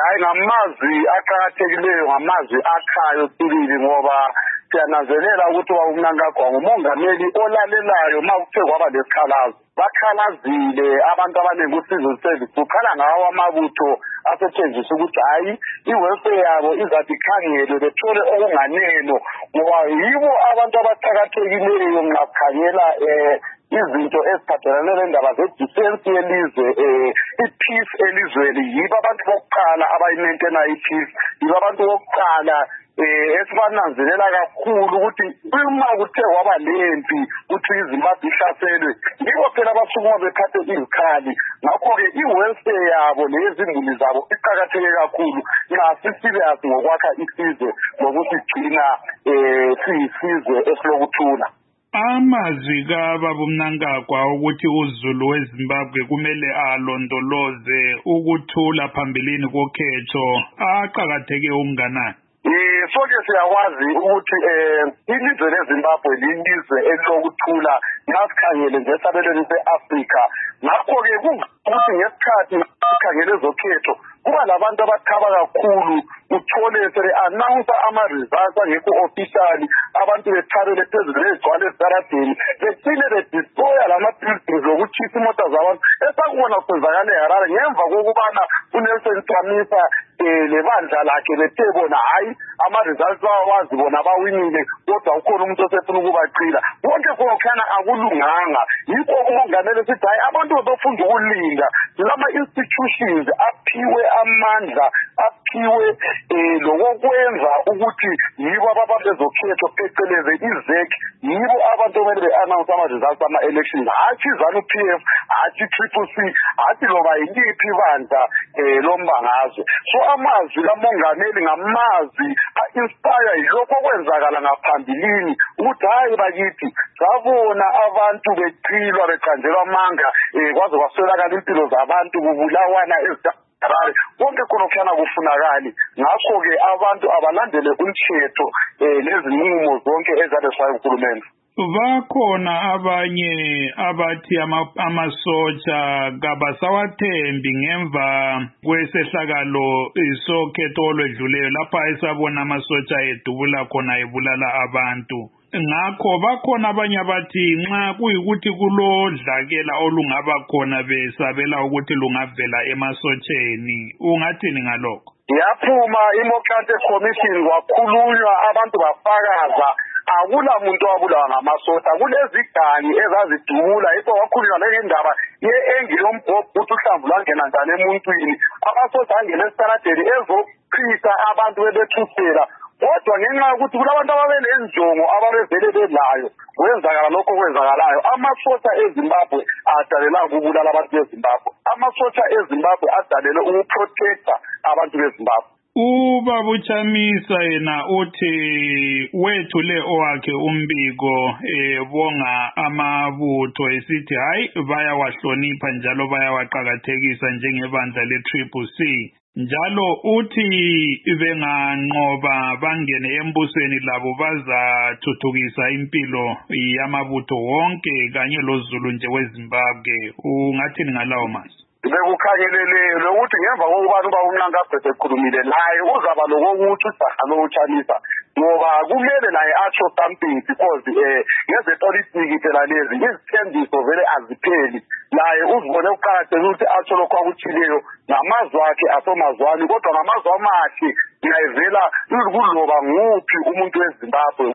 hayi ngamazwi aqhakathekileyo ngamazwi akhayo sibili ngoba siyananzelela ukuthi uMnangagwa ngumongameli olalelayo makuthe kwaba lesikhalazo bakhalazile abantu abaningi uSizwe Service ukhala ngawo amabutho asetshenziswa ukuthi hayi iwelfare yabo izathi ikhangelwe bethole okunganeno ngoba yibo abantu abaqhakathekileyo ngakhangela izinto eziphathelane nendaba ze-defense yelizwe i-peace elizweni yibo abantu bokuqala abayimaintaina i-peace yibo abantu bokuqala esibananzelela kakhulu ukuthi uma kuthe kwaba lempi ukuthi iZimbabwe ihlaselwe yibo phela abasukuma bethathe izikhali ngakho-ke i-welfare yabo nezimuli zabo iqakatheke kakhulu nxa siserious ngokwakha isizwe ngokusigcina siyisizwe esilokuthula. Amazwi kaBaba uMnangagwa ukuthi uZulu weZimbabwe kumele alondoloze ukuthula phambilini kokhetho aqhakatheke okunganani. Sonke siyakwazi ukuthi ilizwe leZimbabwe lilizwe elilokuthula ngasikhangele nje esabelweni se-Afrika ngakho-ke ukuthi ngesikhathi sikhangele ezokhetho kuba labantu abathaba kakhulu uthole sebe-announce ama-results angekho officially abantu bethabele phezulu ezigcwala ezitaradeni becine bedistroya lama-buildings lokutshisa imota zabantu esakubona kusenzakala eHarare ngemva kokubana uNelson Chamisa lebandla lakhe bethe bona hayi ama-results bawazi bona bawinile kodwa ukhona umuntu osefuna ukubaqila konke kokhana akulunganga yikho umongameli sithi hayi abantu bezofunda ukulinda lama-institutions aphiwe amandla aphiwe lokokwenza ukuthi yibo ababezokhetho pheceleze i-ZEC yibo abantu okumele be-announce ama-results ama-elections hatshi ZANU-PF hatshi i-CCC hatshi loba yiliphi ibandla lombangazwe. So amazwi kamongameli ngamazwi a-inspire yilokho okwenzakala ngaphambilini ukuthi hayi bakithi sabona abantu beqilwa beqanjelwa amanga kwaze kwaswelakala impilo zabantu kubulawana Harare konke khona kufunakali ngakho-ke abantu abalandele umthetho nezinqumo zonke ezadeswayo uhulumende. Bakhona abanye abathi amasotsha kabasawathembi ngemva kwesehlakalo isokhetho olwedluleyo lapha esabona amasotsha edubula khona ebulala abantu. Ngakho bakhona abanye abathi nxa kuyikuthi kulodlakela olungaba khona besabela ukuthi lungavela emasotsheni ungathini ngalokho? Yaphuma iMokante Commission kwakhulunywa abantu bafakaza akula muntu owabulawa ngamasosha kulezigangi ezazidubula yikho kwakhulunywa ngendaba ye-engi yombhobho ukuthi uhlamvu lwangena njani emuntwini amasosha angena esitaradeni ezochitha abantu bebethusela kodwa ngenxa yokuthi kulabantu ababelenjongo ababevele belayo kwenzakala lokho kwenzakalayo amasosha eZimbabwe adalela ukubulala abantu beZimbabwe amasosha eZimbabwe adalele ukuprotecta abantu beZimbabwe. Ubaba uChamisa yena uthi wethule owakhe umbiko bonga amabutho esithi hayi bayawahlonipha njalo bayawaqhakathekisa njengebandla le-CCC njalo uthi benganqoba bangene embusweni labo bazathuthukisa impilo yamabutho wonke kanye loZulu nje weZimbabwe ungathini ngalawo mazwi? Bekukhangelele lokuthi ngemva kokubana uba uMnangagwa ekhulumile naye uzaba lokokuthi ujaha lokutshalisa ngoba kumele naye atsho something because ngezepolitiki phela lezi izithembiso vele azipheli naye uzibone uqakathekile ukuthi atsho lokho akuthileyo namazwi akhe asomazwani kodwa ngamazwi amahle ngiyayivela kuloba nguphi umuntu weZimbabwe